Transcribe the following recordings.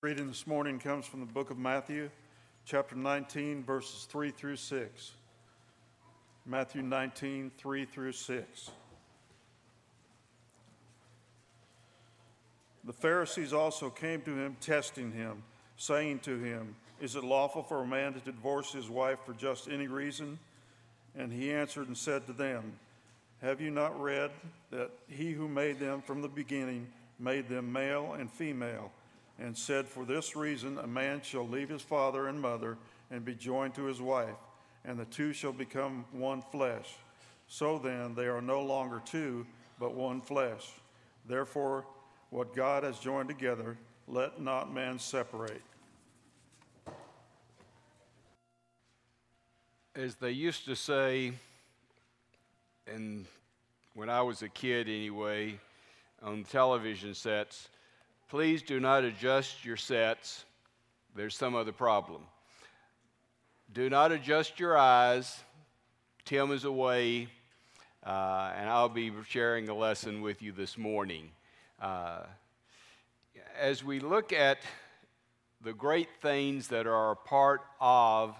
Reading this morning comes from the book of Matthew, chapter 19, verses 3 through 6. Matthew 19, 3 through 6. The Pharisees also came to him, testing him, saying to him, "Is it lawful for a man to divorce his wife for just any reason?" And he answered and said to them, "Have you not read that he who made them from the beginning made them male and female, and said, 'For this reason a man shall leave his father and mother and be joined to his wife, and the two shall become one flesh. So then they are no longer two, but one flesh. Therefore, what God has joined together, let not man separate.'" As they used to say, and when I was a kid anyway, on television sets, "Please do not adjust your sets. There's some other problem. Do not adjust your eyes. Tim is away, and I'll be sharing a lesson with you this morning." As we look at the great things that are a part of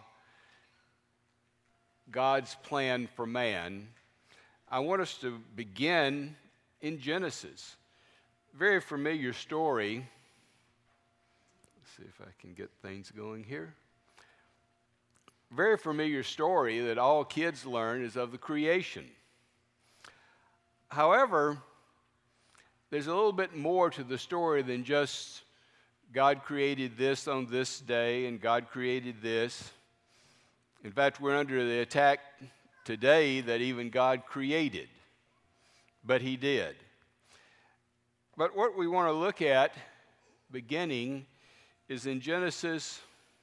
God's plan for man, I want us to begin in Genesis. Very familiar story. Let's see if I can get things going here. Very familiar story that all kids learn is of the creation. However, there's a little bit more to the story than just God created this on this day and God created this. In fact, we're under the attack today that even God created, but He did. But what we want to look at beginning is in Genesis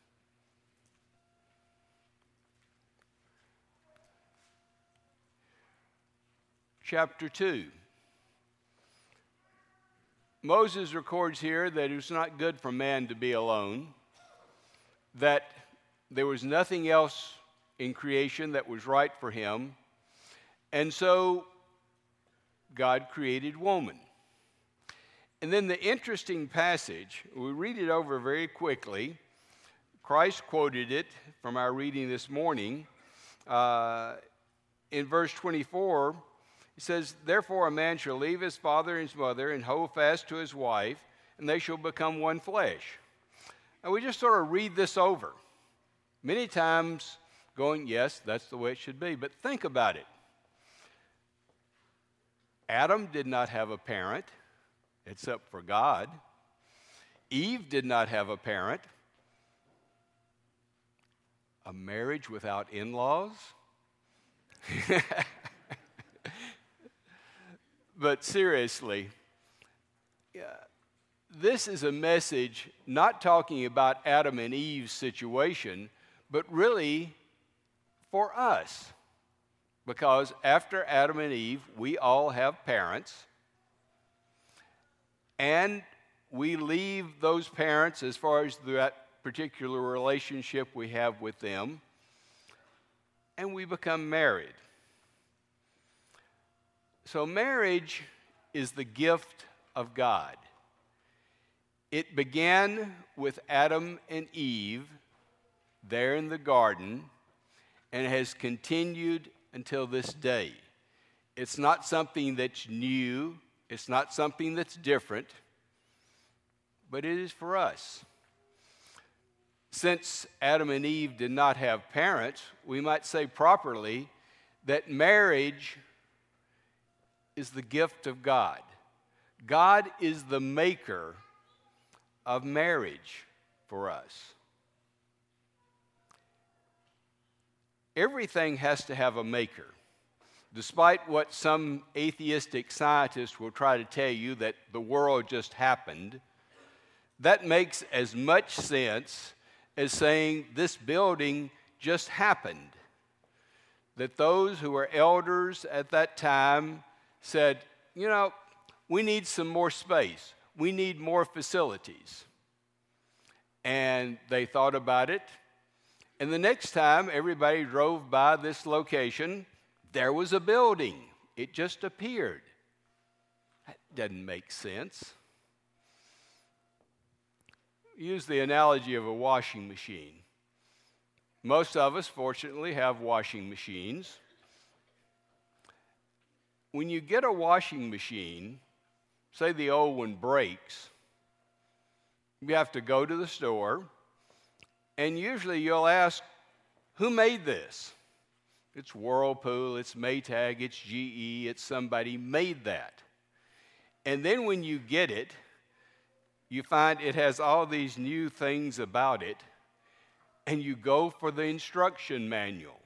chapter 2. Moses records here that it was not good for man to be alone, that there was nothing else in creation that was right for him, and so God created woman. And then the interesting passage, we read it over very quickly. Christ quoted it from our reading this morning. In verse 24, it says, "Therefore a man shall leave his father and his mother and hold fast to his wife, and they shall become one flesh." And we just sort of read this over. Many times going, yes, that's the way it should be. But think about it. Adam did not have a parent except for God. Eve did not have a parent. A marriage without in-laws? But seriously, this is a message not talking about Adam and Eve's situation, but really for us. Because after Adam and Eve, we all have parents. And we leave those parents as far as that particular relationship we have with them, and we become married. So marriage is the gift of God. It began with Adam and Eve there in the garden, and has continued until this day. It's not something that's new. It's not something that's different, but it is for us. Since Adam and Eve did not have parents, we might say properly that marriage is the gift of God. God is the maker of marriage for us. Everything has to have a maker. Despite what some atheistic scientists will try to tell you that the world just happened, that makes as much sense as saying this building just happened. That those who were elders at that time said, we need some more space. We need more facilities. And they thought about it. And the next time everybody drove by this location, there was a building. It just appeared. That doesn't make sense. use the analogy of a washing machine. Most of us, fortunately, have washing machines. When you get a washing machine, say the old one breaks, you have to go to the store, and usually you'll ask, who made this? It's Whirlpool, it's Maytag, it's GE, it's somebody made that. And then when you get it, you find it has all these new things about it, and you go for the instruction manual.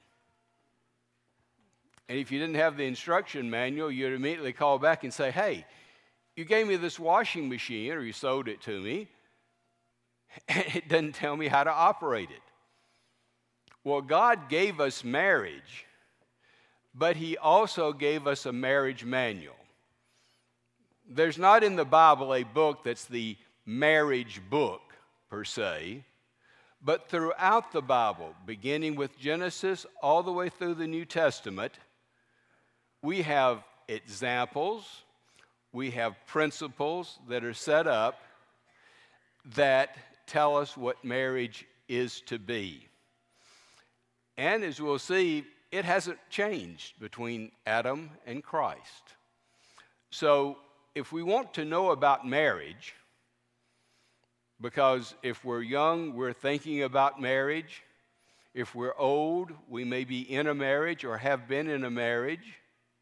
And if you didn't have the instruction manual, you'd immediately call back and say, hey, you gave me this washing machine, or you sold it to me, and it doesn't tell me how to operate it. Well, God gave us marriage, but He also gave us a marriage manual. There's not in the Bible a book that's the marriage book, per se, but throughout the Bible, beginning with Genesis all the way through the New Testament, we have examples, we have principles that are set up that tell us what marriage is to be. And as we'll see, it hasn't changed between Adam and Christ. So if we want to know about marriage, because if we're young, we're thinking about marriage. If we're old, we may be in a marriage or have been in a marriage.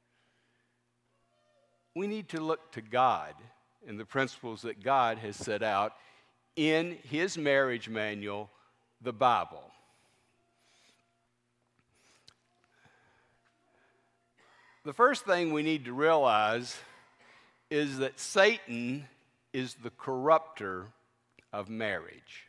We need to look to God and the principles that God has set out in His marriage manual, the Bible. The first thing we need to realize is that Satan is the corrupter of marriage.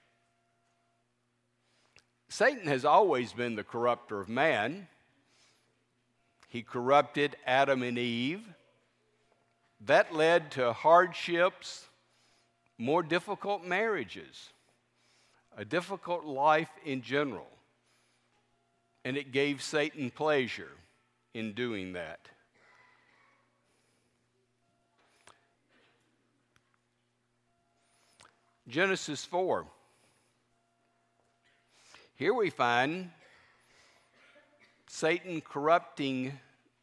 Satan has always been the corrupter of man. He corrupted Adam and Eve. That led to hardships, more difficult marriages, a difficult life in general. And it gave Satan pleasure in doing that. Genesis 4. Here we find Satan corrupting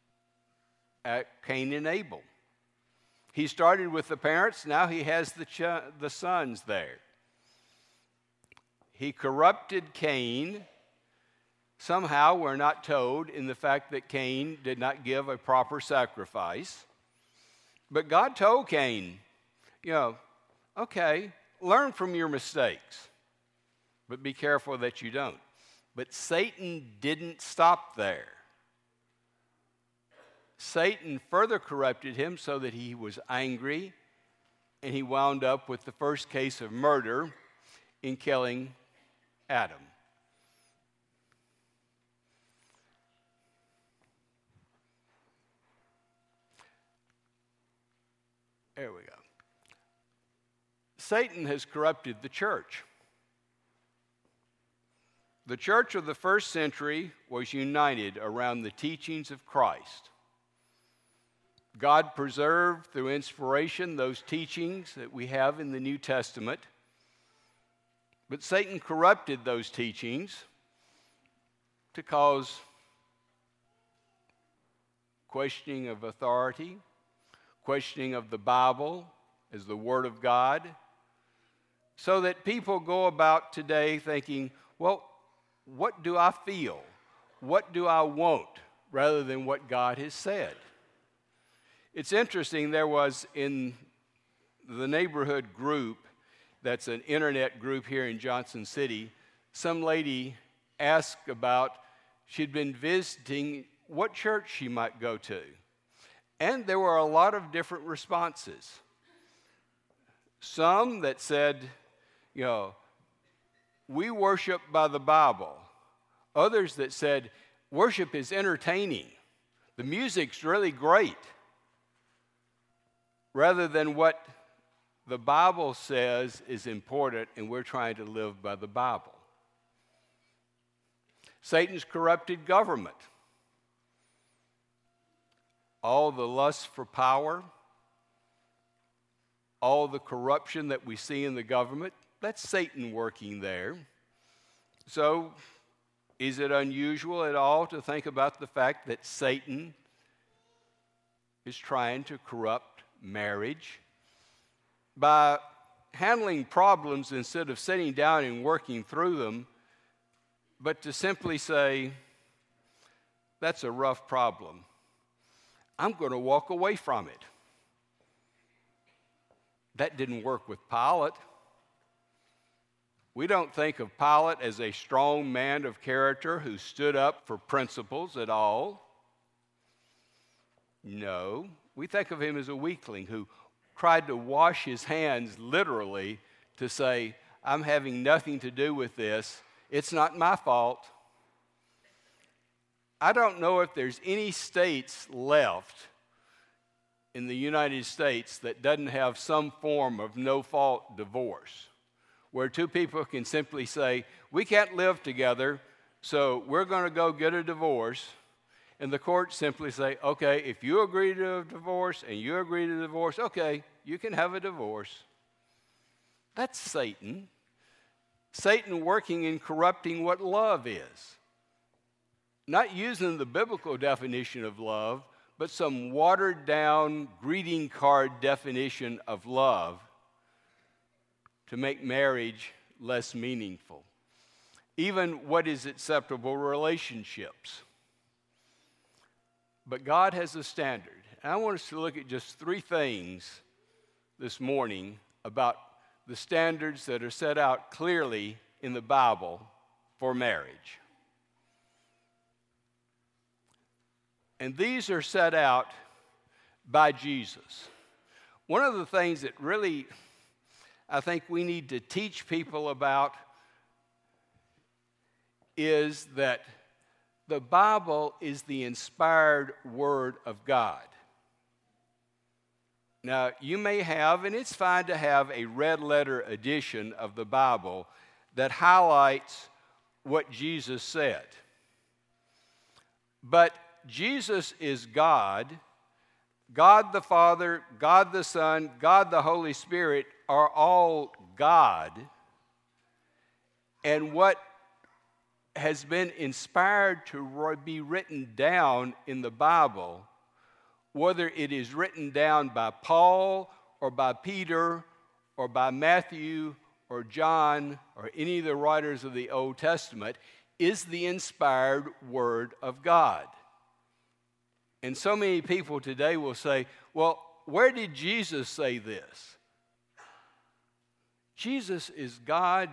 Cain and Abel. He started with the parents, now he has the sons there. He corrupted Cain. Somehow, we're not told in the fact that Cain did not give a proper sacrifice. But God told Cain, okay, learn from your mistakes, but be careful that you don't. But Satan didn't stop there. Satan further corrupted him so that he was angry, and he wound up with the first case of murder in killing Adam. There we go. Satan has corrupted the church. The church of the first century was united around the teachings of Christ. God preserved through inspiration those teachings that we have in the New Testament, but Satan corrupted those teachings to cause questioning of authority, questioning of the Bible as the Word of God, so that people go about today thinking, well, what do I feel? What do I want? Rather than what God has said. It's interesting, there was in the neighborhood group, that's an internet group here in Johnson City, some lady asked about, she'd been visiting what church she might go to. And there were a lot of different responses. Some that said, we worship by the Bible. Others that said, worship is entertaining. The music's really great. Rather than what the Bible says is important, and we're trying to live by the Bible. Satan's corrupted government. All the lust for power, all the corruption that we see in the government that's Satan working there. So, is it unusual at all to think about the fact that Satan is trying to corrupt marriage by handling problems instead of sitting down and working through them, but to simply say, that's a rough problem. I'm going to walk away from it. That didn't work with Pilate. We don't think of Pilate as a strong man of character who stood up for principles at all. No, we think of him as a weakling who tried to wash his hands literally to say, I'm having nothing to do with this. It's not my fault. I don't know if there's any states left in the United States that doesn't have some form of no-fault divorce, where two people can simply say, we can't live together, so we're going to go get a divorce. And the court simply say, okay, if you agree to a divorce and you agree to divorce, okay, you can have a divorce. That's Satan. Satan working in corrupting what love is. Not using the biblical definition of love, but some watered-down greeting card definition of love to make marriage less meaningful. Even what is acceptable relationships. But God has a standard. And I want us to look at just 3 things this morning about the standards that are set out clearly in the Bible for marriage. And these are set out by Jesus. One of the things that really I think we need to teach people about is that the Bible is the inspired Word of God. Now, you may have, and it's fine to have, a red letter edition of the Bible that highlights what Jesus said. But Jesus is God. God the Father, God the Son, God the Holy Spirit are all God. And what has been inspired to be written down in the Bible, whether it is written down by Paul or by Peter or by Matthew or John or any of the writers of the Old Testament, is the inspired Word of God. And so many people today will say, well, where did Jesus say this? Jesus is God.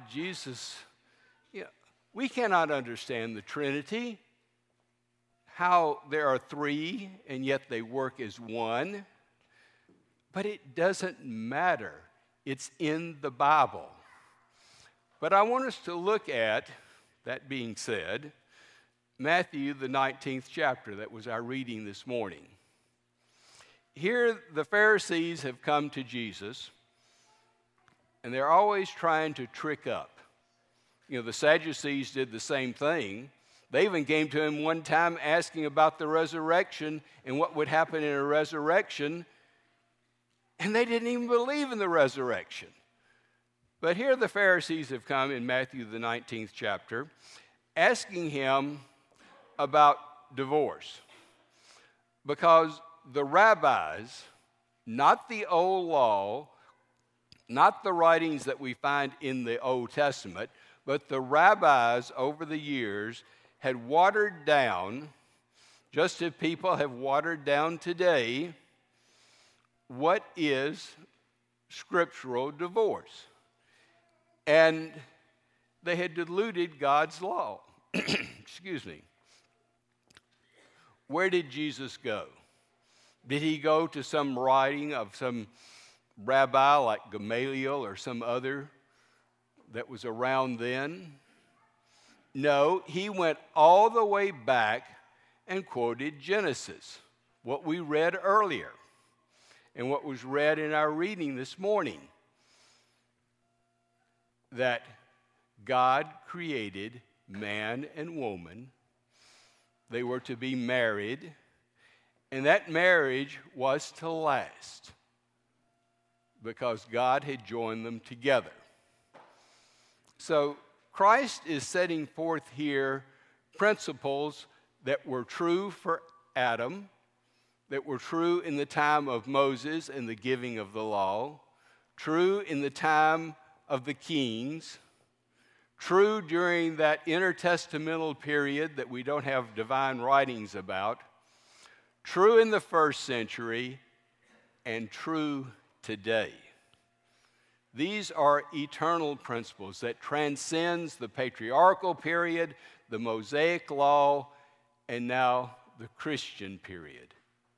We cannot understand the Trinity, how there are 3 and yet they work as one. But it doesn't matter. It's in the Bible. But I want us to look at, that being said, Matthew, the 19th chapter. That was our reading this morning. Here, the Pharisees have come to Jesus, and they're always trying to trick up. The Sadducees did the same thing. They even came to him one time asking about the resurrection and what would happen in a resurrection, and they didn't even believe in the resurrection. But here the Pharisees have come in Matthew, the 19th chapter, asking him about divorce, because the rabbis, not the old law, not the writings that we find in the Old Testament, but the rabbis over the years had watered down, just as people have watered down today, what is scriptural divorce. And they had diluted God's law. Excuse me. Where did Jesus go? Did he go to some writing of some rabbi like Gamaliel or some other that was around then? No, he went all the way back and quoted Genesis, what we read earlier and what was read in our reading this morning, that God created man and woman. They were to be married, and that marriage was to last because God had joined them together. So Christ is setting forth here principles that were true for Adam, that were true in the time of Moses and the giving of the law, true in the time of the kings, true during that intertestamental period that we don't have divine writings about, true in the first century, and true today. These are eternal principles that transcends the patriarchal period, the Mosaic law, and now the Christian period.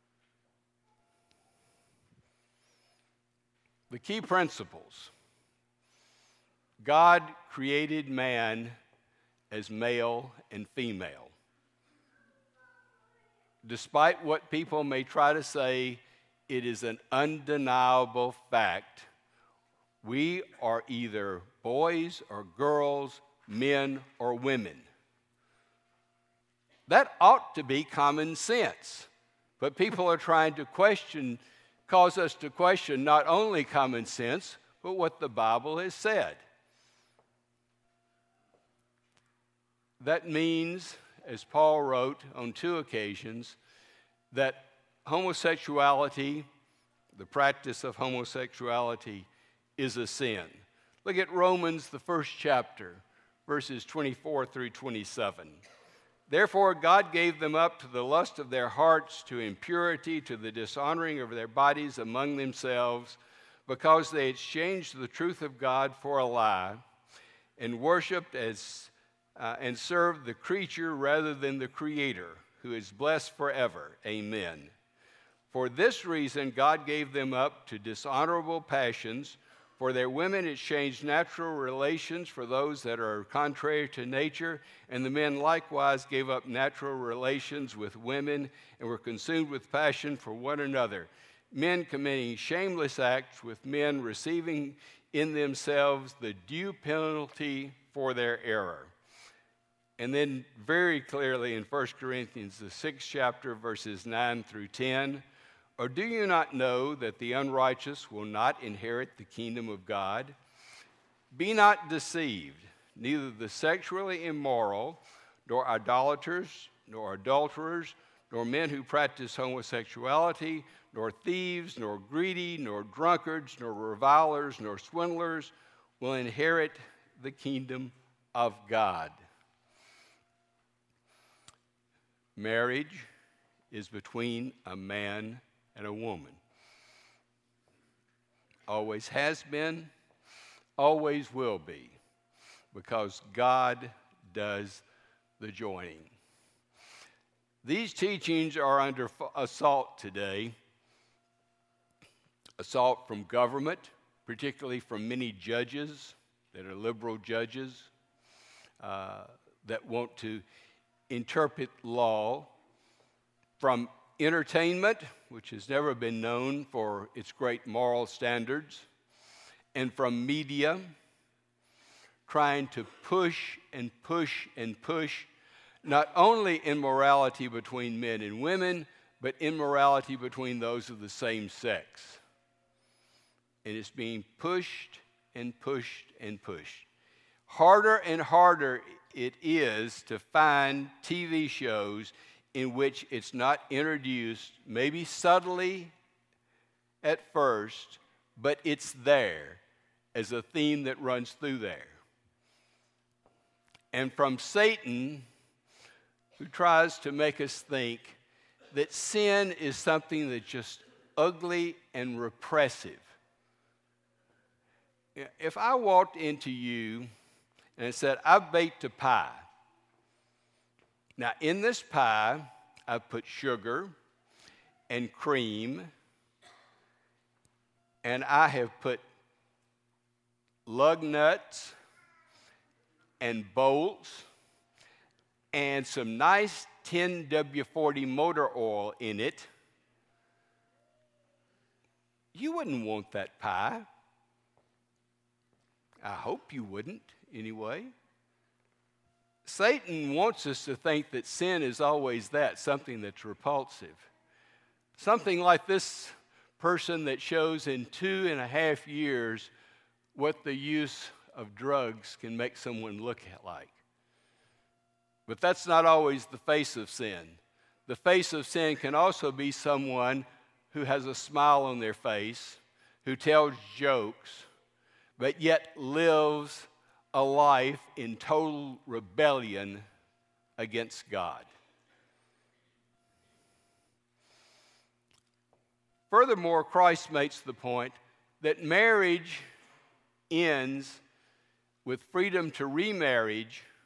The key principles. God created man as male and female. Despite what people may try to say, it is an undeniable fact. We are either boys or girls, men or women. That ought to be common sense. But people are trying to cause us to question not only common sense, but what the Bible has said. That means, as Paul wrote on 2 occasions, that homosexuality, the practice of homosexuality, is a sin. Look at Romans, the 1st chapter, verses 24 through 27. Therefore, God gave them up to the lust of their hearts, to impurity, to the dishonoring of their bodies among themselves, because they exchanged the truth of God for a lie, and worshipped and served the creature rather than the Creator, who is blessed forever. Amen. For this reason, God gave them up to dishonorable passions. For their women exchanged natural relations for those that are contrary to nature, and the men likewise gave up natural relations with women and were consumed with passion for one another, men committing shameless acts with men, receiving in themselves the due penalty for their error. And then very clearly in 1 Corinthians, the 6th chapter, verses 9 through 10, or do you not know that the unrighteous will not inherit the kingdom of God? Be not deceived, neither the sexually immoral, nor idolaters, nor adulterers, nor men who practice homosexuality, nor thieves, nor greedy, nor drunkards, nor revilers, nor swindlers will inherit the kingdom of God. Marriage is between a man and a woman. Always has been, always will be, because God does the joining. These teachings are under assault today. Assault from government, particularly from many judges that are liberal judges that want to interpret law, from entertainment, which has never been known for its great moral standards, and from media, trying to push and push and push not only immorality between men and women, but immorality between those of the same sex. And it's being pushed and pushed and pushed. Harder and harder it is to find TV shows in which it's not introduced, maybe subtly at first, but it's there as a theme that runs through there. And from Satan, who tries to make us think that sin is something that's just ugly and repressive. If I walked into you and said, I've baked a pie. Now, in this pie, I've put sugar and cream, and I have put lug nuts and bolts and some nice 10W40 motor oil in it. You wouldn't want that pie. I hope you wouldn't, anyway. Satan wants us to think that sin is always that, something that's repulsive. Something like this person that shows in 2.5 years what the use of drugs can make someone look like. But that's not always the face of sin. The face of sin can also be someone who has a smile on their face, who tells jokes, but yet lives a life in total rebellion against God. Furthermore, Christ makes the point that marriage ends with freedom to remarry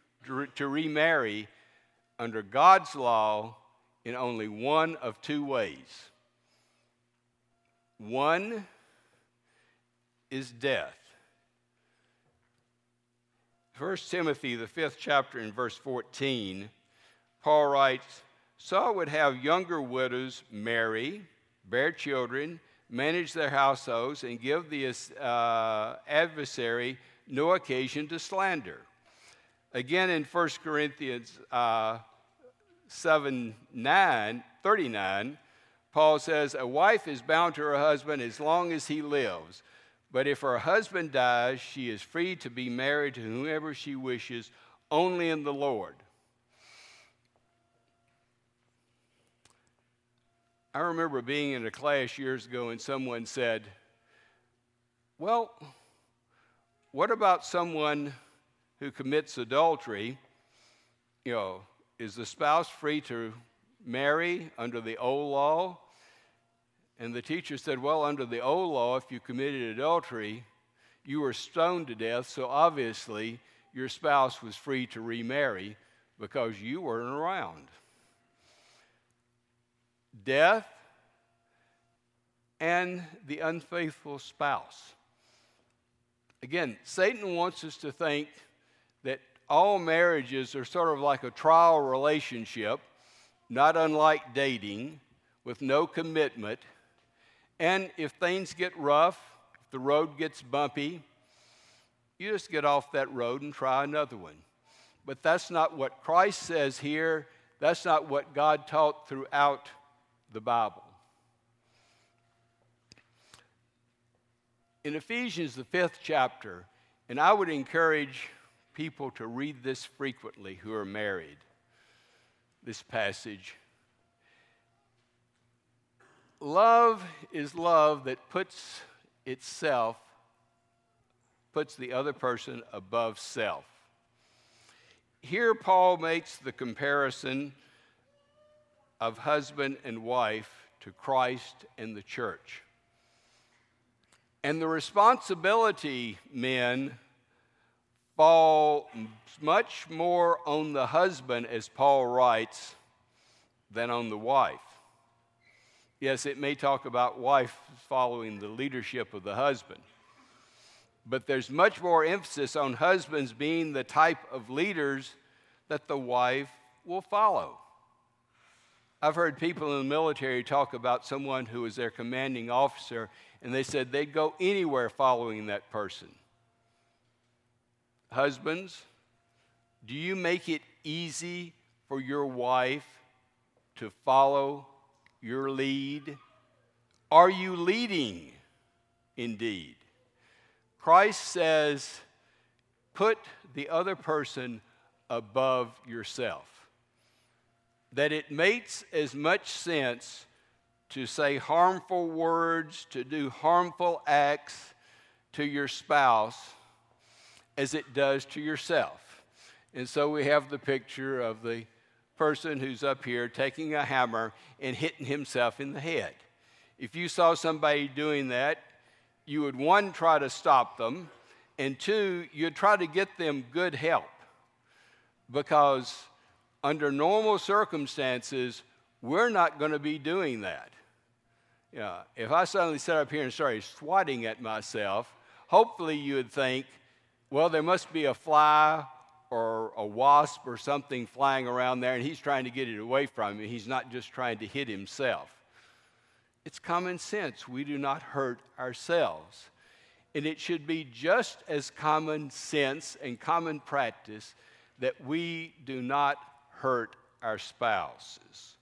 under God's law in only one of two ways. One is death. 1 Timothy, the 5th chapter, in verse 14, Paul writes, "So I would have younger widows marry, bear children, manage their households, and give the adversary no occasion to slander." Again, in 1 Corinthians 7:39, Paul says, "A wife is bound to her husband as long as he lives. But if her husband dies, she is free to be married to whomever she wishes, only in the Lord." I remember being in a class years ago and someone said, "Well, what about someone who commits adultery? Is the spouse free to marry under the old law?" And the teacher said, "Well, under the old law, if you committed adultery, you were stoned to death, so obviously your spouse was free to remarry because you weren't around." Death and the unfaithful spouse. Again, Satan wants us to think that all marriages are sort of like a trial relationship, not unlike dating, with no commitment. And if things get rough, if the road gets bumpy, you just get off that road and try another one. But that's not what Christ says here. That's not what God taught throughout the Bible. In Ephesians, the 5th chapter, and I would encourage people to read this frequently who are married, this passage. Love is love that puts the other person above self. Here Paul makes the comparison of husband and wife to Christ and the church. And the responsibility, men, fall much more on the husband, as Paul writes, than on the wife. Yes, it may talk about wife following the leadership of the husband, but there's much more emphasis on husbands being the type of leaders that the wife will follow. I've heard people in the military talk about someone who was their commanding officer, and they said they'd go anywhere following that person. Husbands, do you make it easy for your wife to follow your lead? Are you leading indeed? Christ says, put the other person above yourself. That it makes as much sense to say harmful words, to do harmful acts to your spouse as it does to yourself. And so we have the picture of the person who's up here taking a hammer and hitting himself in the head. If you saw somebody doing that, you would, one, try to stop them, and two, you'd try to get them good help. Because under normal circumstances, we're not going to be doing that. If I suddenly sat up here and started swatting at myself, hopefully you would think, well, there must be a fly or a wasp or something flying around there, and he's trying to get it away from me. He's not just trying to hit himself. It's common sense. We do not hurt ourselves. And it should be just as common sense and common practice that we do not hurt our spouses.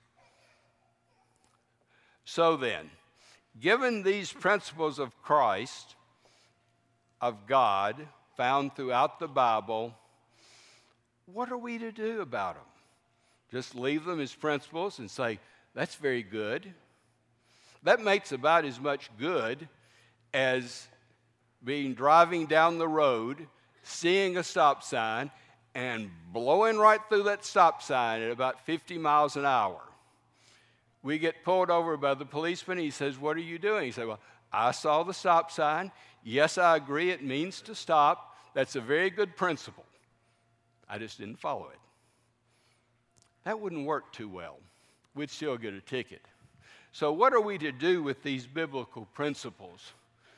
So then, given these principles of Christ, of God, found throughout the Bible, what are we to do about them? Just leave them as principles and say, that's very good. That makes about as much good as driving down the road, seeing a stop sign, and blowing right through that stop sign at about 50 miles an hour. We get pulled over by the policeman. He says, what are you doing? He said, well, I saw the stop sign. Yes, I agree it means to stop. That's a very good principle. I just didn't follow it. That wouldn't work too well. We'd still get a ticket. So what are we to do with these biblical principles?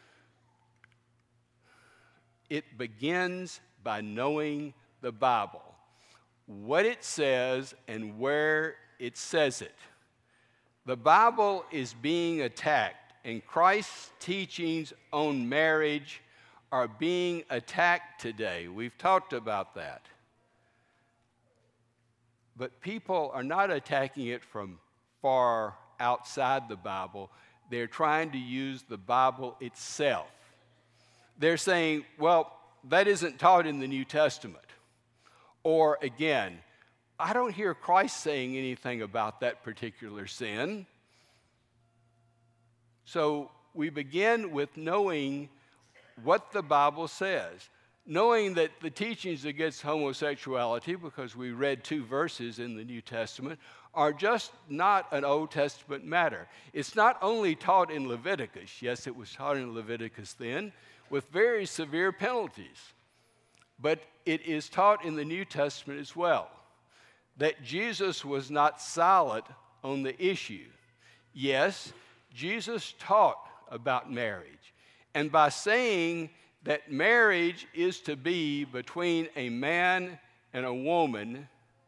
It begins by knowing the Bible, what it says and where it says it. The Bible is being attacked, and Christ's teachings on marriage are being attacked today. We've talked about that. But people are not attacking it from far outside the Bible. They're trying to use the Bible itself. They're saying, well, that isn't taught in the New Testament. Or again, I don't hear Christ saying anything about that particular sin. So we begin with knowing what the Bible says, knowing that the teachings against homosexuality, because we read 2 verses in the New Testament, are just not an Old Testament matter. It's not only taught in Leviticus. Yes, it was taught in Leviticus then, with very severe penalties. But it is taught in the New Testament as well, that Jesus was not silent on the issue. Yes, Jesus taught about marriage. And by saying that marriage is to be between a man and a woman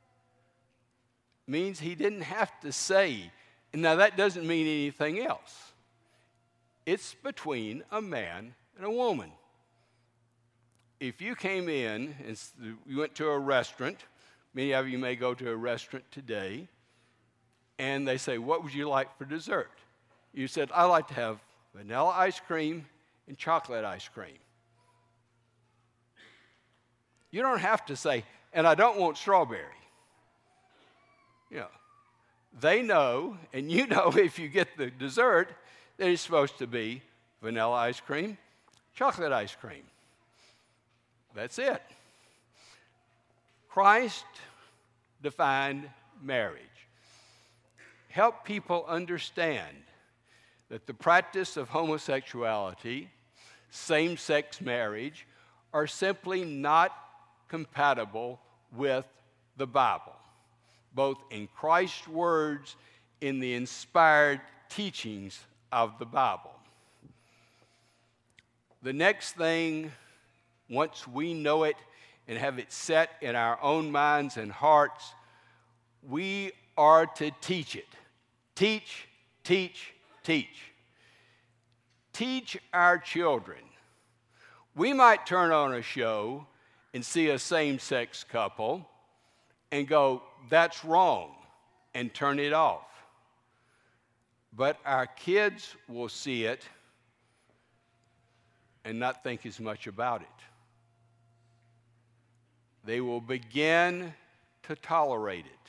means he didn't have to say, now that doesn't mean anything else. It's between a man and a woman. If you came in and you went to a restaurant, many of you may go to a restaurant today, and they say, what would you like for dessert? You said, I like to have vanilla ice cream and chocolate ice cream. You don't have to say, and I don't want strawberry. You know, they know, and you know if you get the dessert, that it's supposed to be vanilla ice cream, chocolate ice cream. That's it. Christ defined marriage. Help people understand that the practice of homosexuality, same-sex marriage, are simply not compatible with the Bible, both in Christ's words, in the inspired teachings of the Bible. The next thing, once we know it and have it set in our own minds and hearts, we are to teach it. Teach, teach, teach. Teach our children. We might turn on a show and see a same-sex couple and go, that's wrong, and turn it off. But our kids will see it and not think as much about it. They will begin to tolerate it.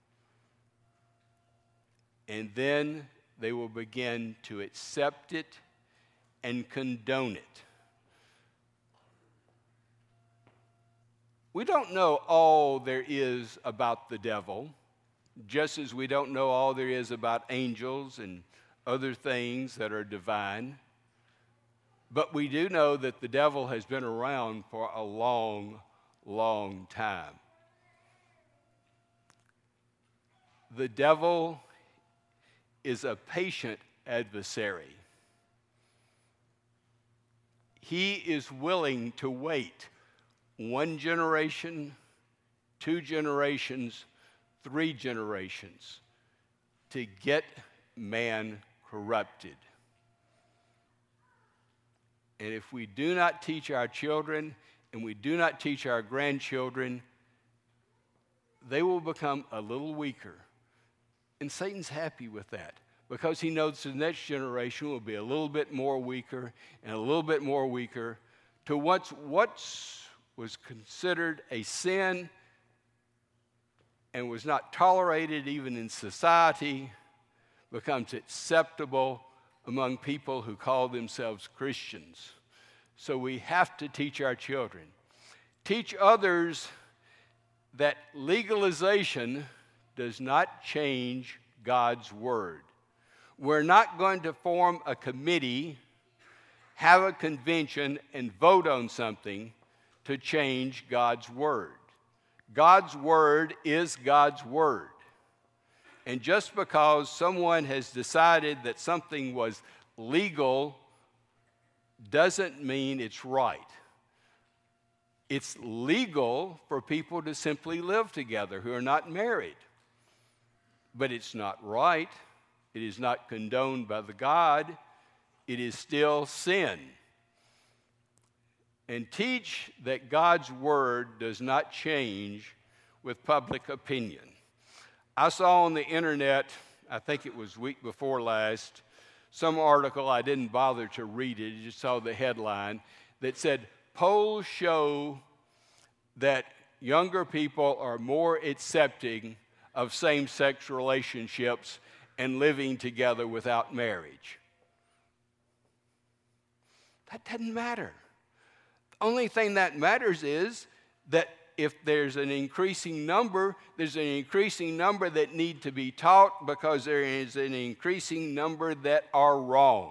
And then they will begin to accept it and condone it. We don't know all there is about the devil, just as we don't know all there is about angels and other things that are divine. But we do know that the devil has been around for a long, long time. The devil is a patient adversary. He is willing to wait 1 generation, 2 generations, 3 generations to get man corrupted. And if we do not teach our children and we do not teach our grandchildren, they will become a little weaker. And Satan's happy with that because he knows the next generation will be a little bit more weaker and a little bit more weaker to what was considered a sin and was not tolerated even in society becomes acceptable among people who call themselves Christians. So we have to teach our children. Teach others that legalization does not change God's word. We're not going to form a committee, have a convention, and vote on something to change God's word. God's word is God's word. And just because someone has decided that something was legal doesn't mean it's right. It's legal for people to simply live together who are not married. But it's not right. It is not condoned by the God. It is still sin. And teach that God's word does not change with public opinion. I saw on the internet, I think it was week before last, some article, I didn't bother to read it, I just saw the headline, that said, polls show that younger people are more accepting of same-sex relationships and living together without marriage. That doesn't matter. The only thing that matters is that if there's an increasing number, there's an increasing number that need to be taught because there is an increasing number that are wrong.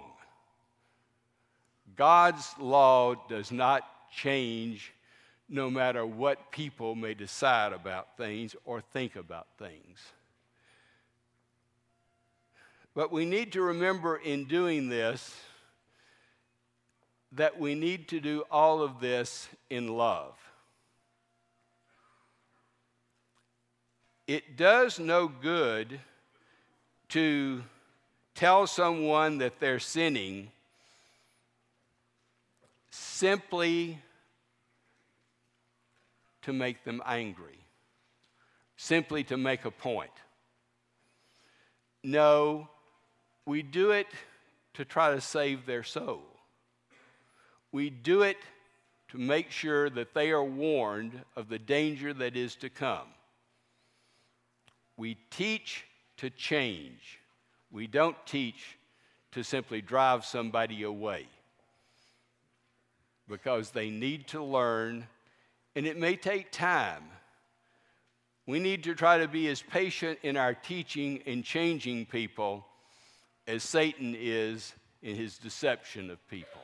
God's law does not change no matter what people may decide about things or think about things. But we need to remember in doing this that we need to do all of this in love. It does no good to tell someone that they're sinning simply to make them angry, simply to make a point. No, we do it to try to save their soul. We do it to make sure that they are warned of the danger that is to come. We teach to change. We don't teach to simply drive somebody away because they need to learn, and it may take time. We need to try to be as patient in our teaching and changing people as Satan is in his deception of people.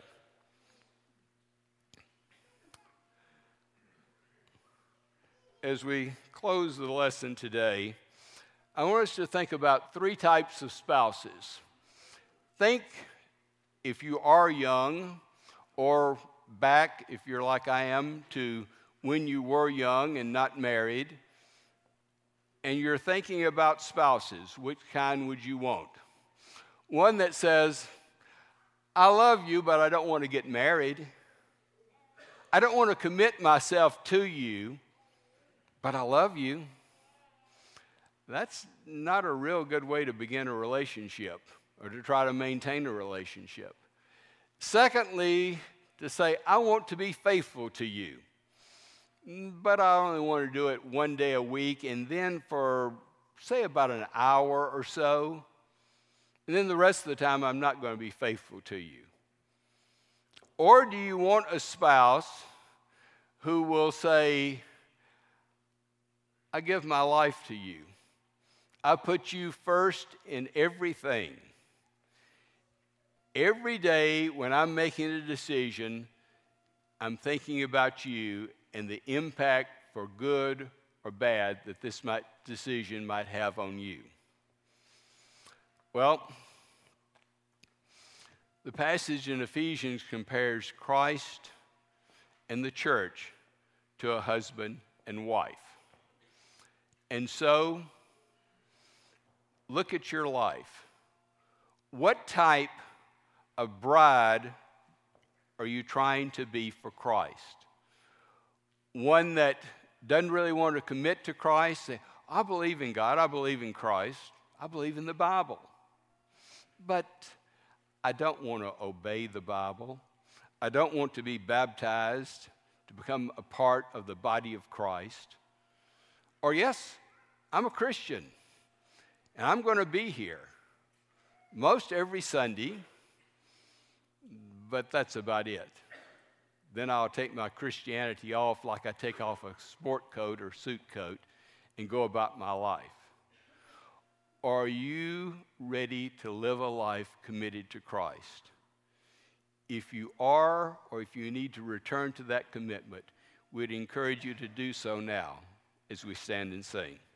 As we close the lesson today, I want us to think about 3 types of spouses. Think, if you are young, or back, if you're like I am, to when you were young and not married, and you're thinking about spouses. Which kind would you want? One that says, I love you, but I don't want to get married. I don't want to commit myself to you, but I love you. That's not a real good way to begin a relationship or to try to maintain a relationship. Secondly, to say, I want to be faithful to you, but I only want to do it one day a week, and then for, say, about an hour or so, and then the rest of the time I'm not going to be faithful to you. Or do you want a spouse who will say, I give my life to you. I put you first in everything. Every day when I'm making a decision, I'm thinking about you and the impact for good or bad that this decision might have on you. Well, the passage in Ephesians compares Christ and the church to a husband and wife. And so, look at your life. What type of bride are you trying to be for Christ? One that doesn't really want to commit to Christ, say, I believe in God, I believe in Christ, I believe in the Bible. But I don't want to obey the Bible. I don't want to be baptized to become a part of the body of Christ. Or yes, I'm a Christian, and I'm going to be here most every Sunday, but that's about it. Then I'll take my Christianity off like I take off a sport coat or suit coat and go about my life. Are you ready to live a life committed to Christ? If you are, or if you need to return to that commitment, we'd encourage you to do so now as we stand and sing.